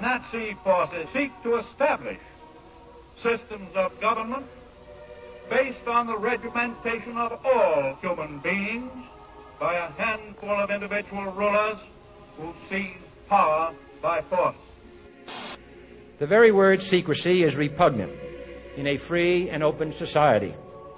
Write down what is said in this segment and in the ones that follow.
Nazi forces seek to establish systems of government based on the regimentation of all human beings by a handful of individual rulers who seize power by force. The very word secrecy is repugnant in a free and open society.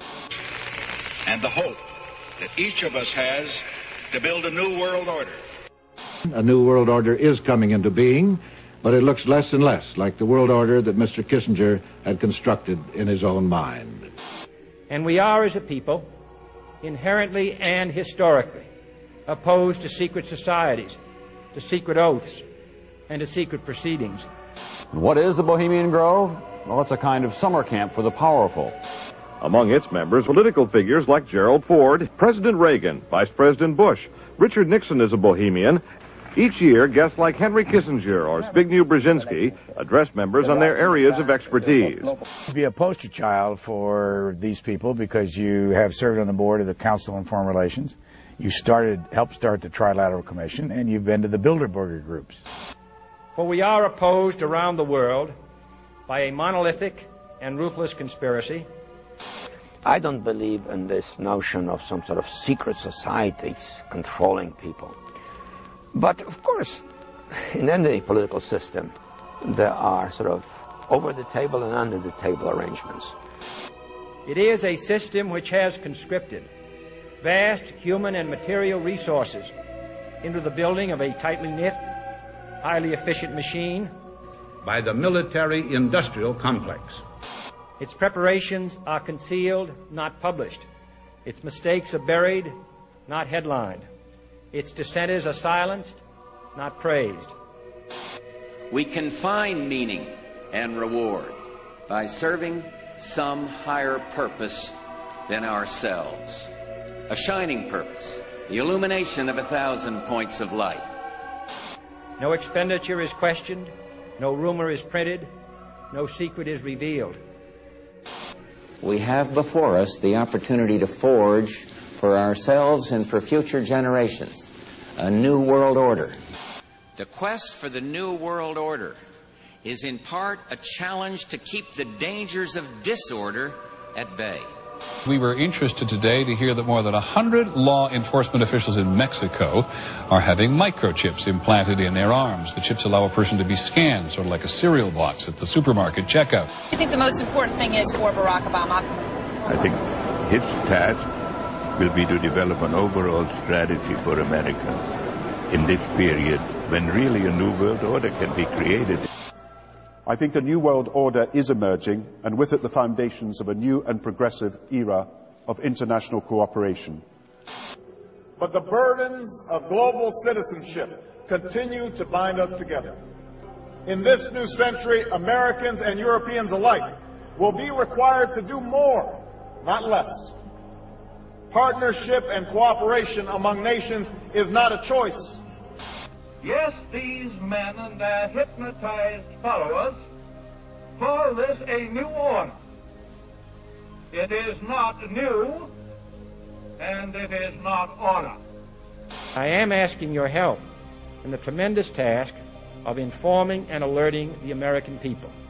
And the hope that each of us has to build a new world order. A new world order is coming into being, but it looks less and less like the world order that Mr. Kissinger had constructed in his own mind. And we are, as a people, inherently and historically opposed to secret societies, to secret oaths, and to secret proceedings. What is the Bohemian Grove? Well, it's a kind of summer camp for the powerful. Among its members, political figures like Gerald Ford, President Reagan, Vice President Bush, Richard Nixon is a Bohemian. Each year, guests like Henry Kissinger or Zbigniew Brzezinski address members on their areas of expertise. Be a poster child for these people because you have served on the board of the Council on Foreign Relations. You helped start the Trilateral Commission, and you've been to the Bilderberger groups. For we are opposed around the world by a monolithic and ruthless conspiracy. I don't believe in this notion of some sort of secret societies controlling people. But, of course, in any political system, there are sort of over-the-table and under-the-table arrangements. It is a system which has conscripted vast human and material resources into the building of a tightly knit, highly efficient machine. By the military-industrial complex. Its preparations are concealed, not published. Its mistakes are buried, not headlined. Its dissenters are silenced, not praised. We can find meaning and reward by serving some higher purpose than ourselves. A shining purpose, the illumination of 1,000 points of light. No expenditure is questioned, no rumor is printed, no secret is revealed. We have before us the opportunity to forge for ourselves and for future generations a new world order. The quest for the new world order is in part a challenge to keep the dangers of disorder at bay. We were interested today to hear that more than 100 law enforcement officials in Mexico are having microchips implanted in their arms. The chips allow a person to be scanned, sort of like a cereal box at the supermarket checkout. I think the most important thing is for Barack Obama. I think his task will be to develop an overall strategy for America in this period when really a new world order can be created. I think a new world order is emerging, and with it the foundations of a new and progressive era of international cooperation. But the burdens of global citizenship continue to bind us together. In this new century, Americans and Europeans alike will be required to do more, not less. Partnership and cooperation among nations is not a choice. Yes, these men and their hypnotized followers call this a new order. It is not new, and it is not order. I am asking your help in the tremendous task of informing and alerting the American people.